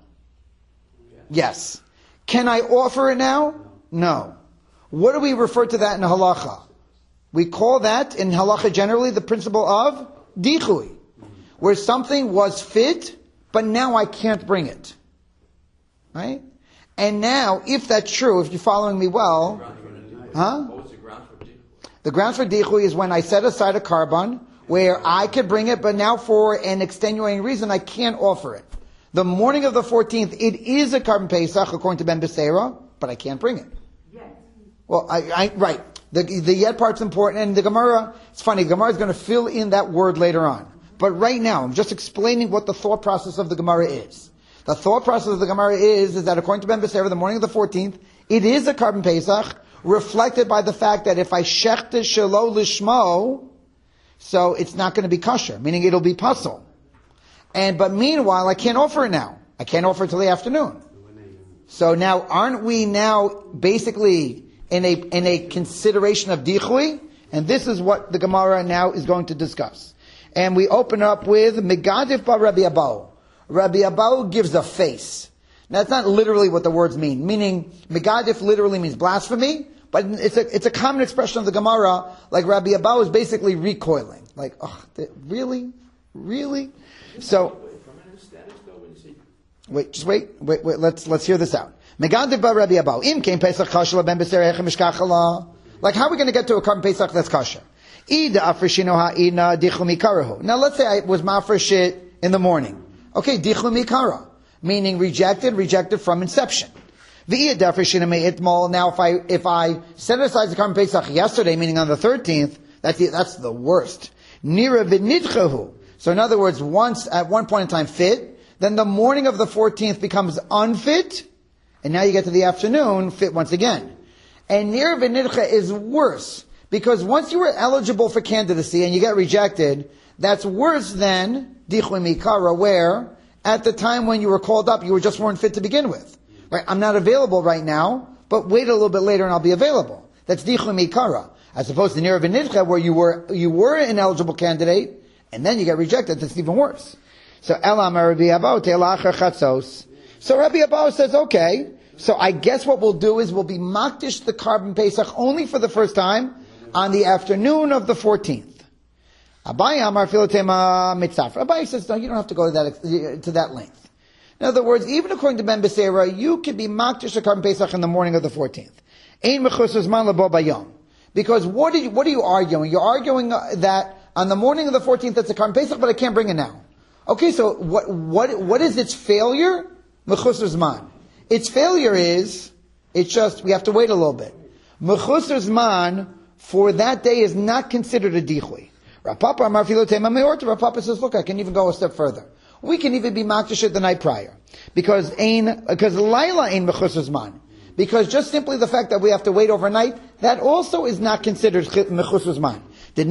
Yes. Can I offer it now? No. What do we refer to that in halacha? We call that in halacha generally the principle of dichui, where something was fit, but now I can't bring it. Right? And now, if that's true, if you're following me well, huh? What was the grounds for dichui? The grounds for dichui is when I set aside a karban where I could bring it, but now for an extenuating reason I can't offer it. The morning of the fourteenth, it is a Karban Pesach according to Ben Beseira, but I can't bring it. Yes. Well, I, I right. The the yet part's important, and the Gemara, it's funny, the Gemara is going to fill in that word later on. But right now, I'm just explaining what the thought process of the Gemara is. The thought process of the Gemara is, is that according to Ben Beseira, the morning of the fourteenth, it is a Karban Pesach, reflected by the fact that if I shechte shelo lishmo, so it's not going to be kosher, meaning it'll be pasul. And, but meanwhile, I can't offer it now. I can't offer it till the afternoon. So now, aren't we now basically in a, in a consideration of dichui? And this is what the Gemara now is going to discuss. And we open up with Megadif ba Rabbi Abahu. Rabbi Abahu gives a face. Now, that's not literally what the words mean. Meaning, Megadif literally means blasphemy, but it's a, it's a common expression of the Gemara, like Rabbi Abahu is basically recoiling. Like, oh, really? Really? So, wait, just wait, wait, wait, let's, let's hear this out. Megadif ba Rabbi Abahu. Im kein Pesach kasher ben Beseira hechem mishkachala. Like, how are we going to get to a Karban Pesach that's kasher? Ida afrishino ha'ina dichlu mikarahu. Now, let's say I was mafresh it in the morning. Okay, dichlu mikara. Meaning rejected, rejected from inception. V'iyah dafrishino me'itmol. Now, if I, if I set aside the Karban Pesach yesterday, meaning on the thirteenth, that's the, that's the worst. Nira v'nidchahu. So in other words, once, at one point in time fit, then the morning of the fourteenth becomes unfit, and now you get to the afternoon, fit once again. And Ner v'nidcha is worse, because once you were eligible for candidacy and you get rejected, that's worse than Dichui Mikara, where at the time when you were called up, you were just weren't fit to begin with. Right? I'm not available right now, but wait a little bit later and I'll be available. That's Dichui Mikara. As opposed to Ner v'nidcha, where you were, you were an eligible candidate, and then you get rejected, that's even worse. So Elam Rabbi Abba Te'elacher Chatzos. So Rabbi Abba says, okay, so I guess what we'll do is we'll be makdish the Karban Pesach only for the first time on the afternoon of the fourteenth. Abaye Amar Filotema Mitzafra. Abaye says, no, you don't have to go to that, to that length. In other words, even according to Ben Beseira, you could be makdish the Karban Pesach in the morning of the fourteenth. Ein mechusar zman lebo bayom. Because what are you, what are you arguing? You're arguing that on the morning of the fourteenth it's a Karban Pesach, but I can't bring it now. Okay, so what, what, what is its failure? Mechusar zman. Its failure is, it's just, we have to wait a little bit. Mechusar zman for that day is not considered a dichui. Rav Papa Amar Filotema Meorta. Rav Papa says, look, I can even go a step further. We can even be makdish it the night prior. Because ein, because Laila ain't mechusar zman. Because just simply the fact that we have to wait overnight, that also is not considered mechusar zman.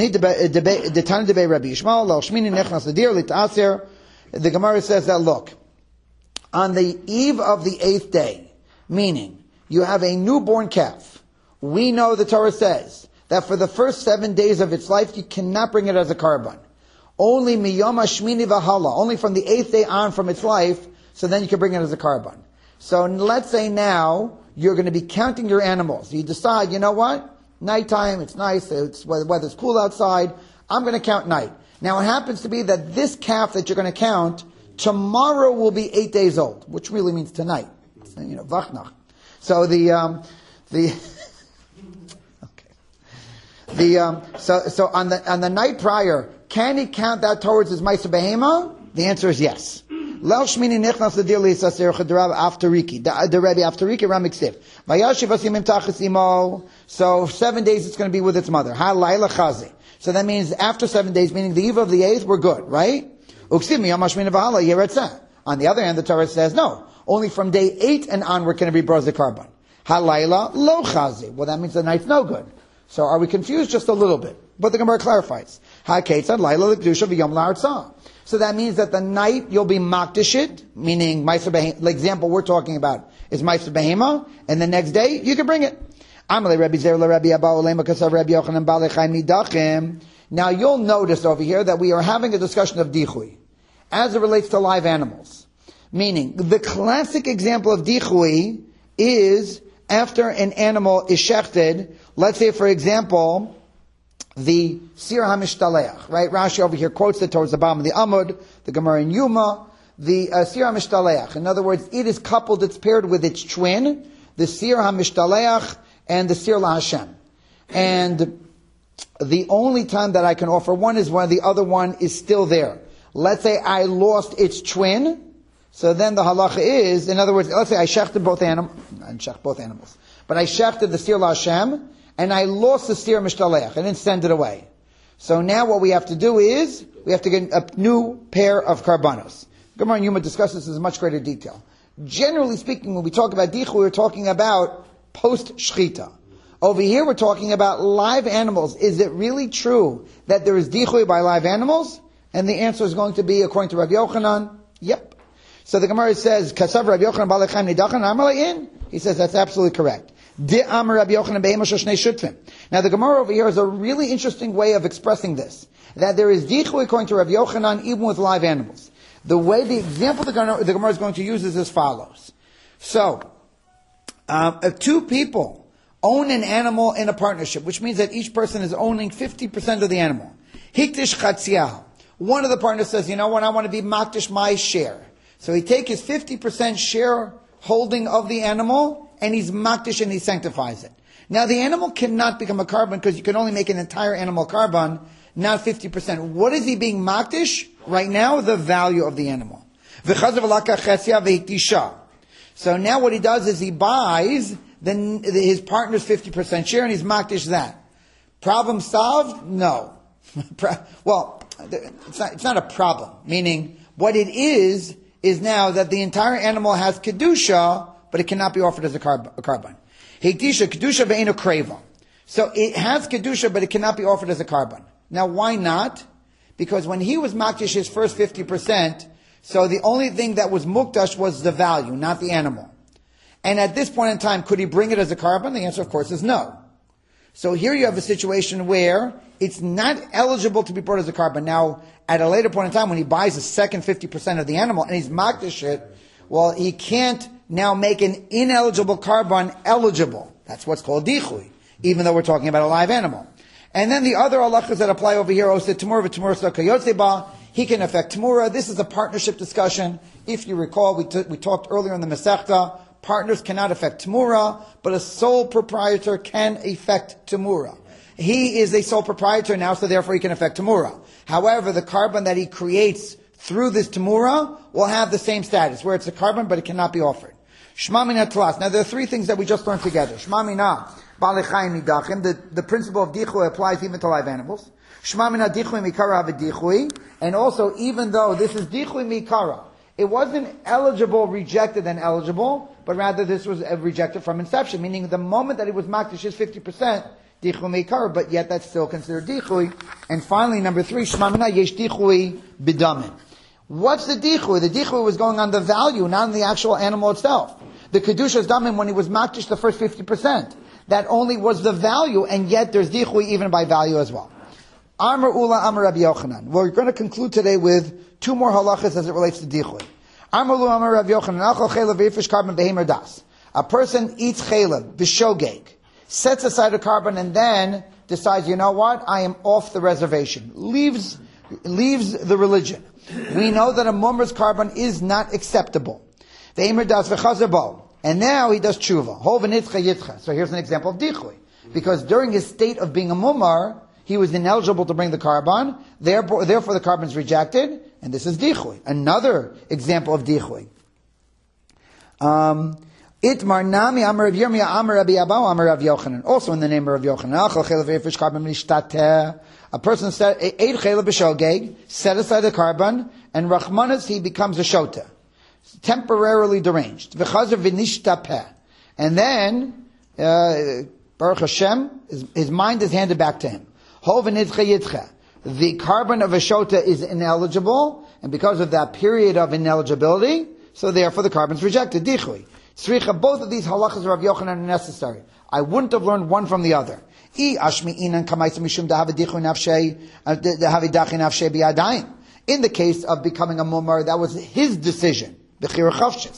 The Gemara says that, look, on the eve of the eighth day, meaning you have a newborn calf, we know the Torah says that for the first seven days of its life, you cannot bring it as a karban. Only miyom hashmini v'hala, only from the eighth day on from its life, so then you can bring it as a karban. So let's say now, you're going to be counting your animals. You decide, you know what? Nighttime, it's nice, it's, weather's cool outside, I'm going to count night. Now it happens to be that this calf that you're going to count, tomorrow will be eight days old, which really means tonight. You know, vachnach. So the, um, the, okay. The, um, so, so on the, on the night prior, can he count that towards his Ma'aser Behema? The answer is yes. Lel Shmini Nichnas L'dir L'Yisaser Ch'Darav Aftariki. The Rebbe Aftariki Ramik Stiv. Vayashiv Asimim Tachas Imo. So seven days it's going to be with its mother. Ha Laila Chazi. So that means after seven days, meaning the eve of the eighth, we're good, right? Uksim Miyam Hashmini V'Hala Yeretzeh. On the other hand, the Torah says no. Only from day eight and onward can it be bros the carbon. Ha Laila Lo Chazi. Well, that means the night's no good. So are we confused just a little bit? But the Gemara clarifies. Ha Ketzad Laila L'Kedusha V'Yom La'artzah. So that means that the night you'll be makdishit, meaning Ma'aser Behema. The example we're talking about is Ma'aser Behema, and the next day you can bring it. Now you'll notice over here that we are having a discussion of dichui as it relates to live animals. Meaning, the classic example of dichui is after an animal is shechted. Let's say, for example, the Sir HaMishtaleach, right? Rashi over here quotes it towards the bottom of the Amud, the Gemara in Yuma, the uh, Sir HaMishtaleach. In other words, it is coupled, it's paired with its twin, the Sir HaMishtaleach and the Sir LaHashem. And the only time that I can offer one is when the other one is still there. Let's say I lost its twin, so then the halacha is, in other words, let's say I shechted both animals, I didn't shech both animals, but I shechted the Sir LaHashem, and I lost the Sir Mishtaleach. I didn't send it away. So now what we have to do is, we have to get a new pair of karbanos. Gemara and Yuma discusses this in much greater detail. Generally speaking, when we talk about dichui, we're talking about post-shchita. Over here we're talking about live animals. Is it really true that there is dichui by live animals? And the answer is going to be, according to Rabbi Yochanan, yep. So the Gemara says, Kasav Rabbi Yochanan Balechayim Nidachan Amalayin? He says that's absolutely correct. Now the Gemara over here has a really interesting way of expressing this. That there is dichui according to Rabbi Yochanan even with live animals. The way, the example the Gemara is going to use is as follows. So, um, if two people own an animal in a partnership, which means that each person is owning fifty percent of the animal. Hiktish chatziyah. One of the partners says, you know what, I want to be makdish my share. So he takes his fifty percent share holding of the animal, and he's makdish and he sanctifies it. Now the animal cannot become a karban because you can only make an entire animal karban, not fifty percent. What is he being makdish? Right now, the value of the animal. So now what he does is he buys the, his partner's fifty percent share and he's makdish that. Problem solved? No. Well, it's not, it's not a problem. Meaning, what it is, is now that the entire animal has kedusha, but it cannot be offered as a, carb- a carbon. Hekdisha kedusha ve'eno kreva. So it has kedusha, but it cannot be offered as a carbon. Now, why not? Because when he was makdish his first fifty percent, so the only thing that was mukdash was the value, not the animal. And at this point in time, could he bring it as a carbon? The answer, of course, is no. So here you have a situation where it's not eligible to be brought as a carbon. Now, at a later point in time, when he buys the second fifty percent of the animal and he's makdish it, well, he can't now make an ineligible carbon eligible. That's what's called dichui, even though we're talking about a live animal. And then the other halachas that apply over here, Oseh Tamura v'Tamura Kayotzeba, he can affect Tamura. This is a partnership discussion. If you recall, we, t- we talked earlier in the Masechta, partners cannot affect Tamura, but a sole proprietor can affect Tamura. He is a sole proprietor now, so therefore he can affect Tamura. However, the carbon that he creates through this Tamura will have the same status, where it's a carbon, but it cannot be offered. Shma mina tlas. Now there are three things that we just learned together. Shma mina. The, the principle of dichui applies even to live animals. Shma mina dichui mikara v'dichui. And also, even though this is dichui mikara, it wasn't eligible, rejected, and eligible, but rather this was rejected from inception, meaning the moment that it was makdish is fifty percent, dichui mikara, but yet that's still considered dichui. And finally, number three, shma mina yesh dichui bidamin. What's the dichui? The dichui was going on the value, not on the actual animal itself. The kedusha's damim, when he was makdish the first fifty percent. That only was the value, and yet there's dichui even by value as well. Amar Ula, Amar Rabbi Yochanan. We're going to conclude today with two more halachas as it relates to dichui. Amar Ula, Amar Rabbi Yochanan. Achal chelav v'yifish carbon behemer das. A person eats chelav, b'shogeg, sets aside a carbon, and then decides, you know what, I am off the reservation. Leaves, leaves the religion. We know that a mummer's carbon is not acceptable. Vehemer das v'chazer bo. And now he does tshuva. So here's an example of dichui. Because during his state of being a mumar, he was ineligible to bring the carbon. Therefore, therefore the carbon is rejected. And this is dichui. Another example of dichui. Um, Itmar nami amar Rav Yirmiyah amar Rabbi Abahu amar Rav Yochanan. Also in the name of Rav Yochanan. Achal chelav v'yifish carbon mishtateh. A person said, ate chelav b'shogeg, set aside the carbon, and rachmanas, he becomes a shota. Temporarily deranged. And then, uh, Baruch Hashem, his, his mind is handed back to him. The carbon of a shota is ineligible, and because of that period of ineligibility, so therefore the carbon is rejected. Dichui. Tzricha, both of these halachas of Rav Yochanan are necessary. I wouldn't have learned one from the other. In the case of becoming a mumar, that was his decision. But the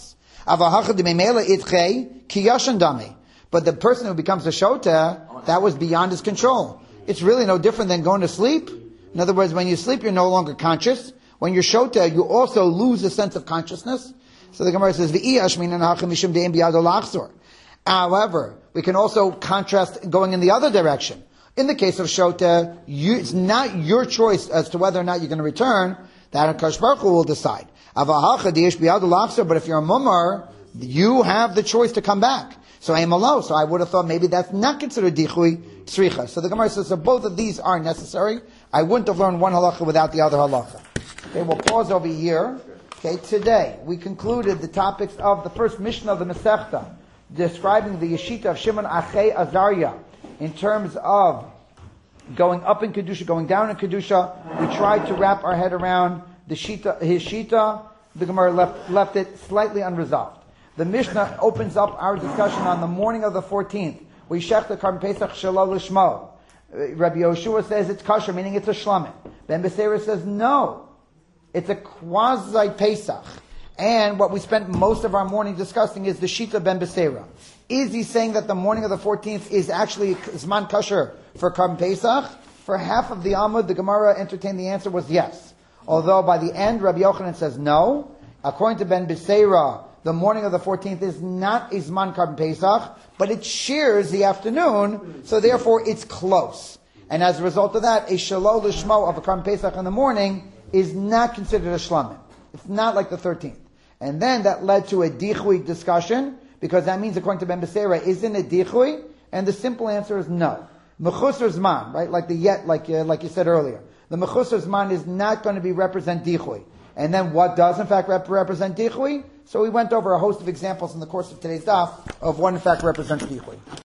person who becomes a shota, that was beyond his control. It's really no different than going to sleep. In other words, when you sleep, you're no longer conscious. When you're shota, you also lose a sense of consciousness. So the Gemara says, however, we can also contrast going in the other direction. In the case of shota, you, it's not your choice as to whether or not you're going to return. That Hakadosh Baruch Hu will decide. But if you're a mumar, you have the choice to come back. So I am alone. So I would have thought maybe that's not considered dichui tzricha. So the Gemara says, so both of these are necessary. I wouldn't have learned one halacha without the other halacha. Okay, we'll pause over here. Okay, today we concluded the topics of the first Mishnah of the Masechta, describing the Yeshita of Shimon Achei Azariah in terms of going up in Kedusha, going down in Kedusha. We tried to wrap our head around the shita, his Shita. The Gemara left, left it slightly unresolved. The Mishnah opens up our discussion on the morning of the fourteenth. We shech the Karban Pesach Shelo Lishmo. Rabbi Yoshua says it's kosher, meaning it's a shlamim. Ben Beseira says no. It's a quasi Pesach. And what we spent most of our morning discussing is the Shita Ben Beseira. Is he saying that the morning of the fourteenth is actually Zman Kosher for Karban Pesach? For half of the Amud, the Gemara entertained the answer was yes. Although by the end, Rabbi Yochanan says no. According to Ben Beseira, the morning of the fourteenth is not a Zman Karban Pesach, but it shares the afternoon, so therefore it's close. And as a result of that, a Shelo Lishmo of a Karban Pesach in the morning is not considered a Shlamim. It's not like the thirteenth. And then that led to a Dichui discussion, because that means, according to Ben Beseira, isn't it Dichui? And the simple answer is no. Mechusar Zman, right? Like the yet, like uh, like you said earlier. The Mechusar Zman is not going to be represent Dichui. And then what does in fact rep- represent dichui? So we went over a host of examples in the course of today's daf of what in fact represents dichui.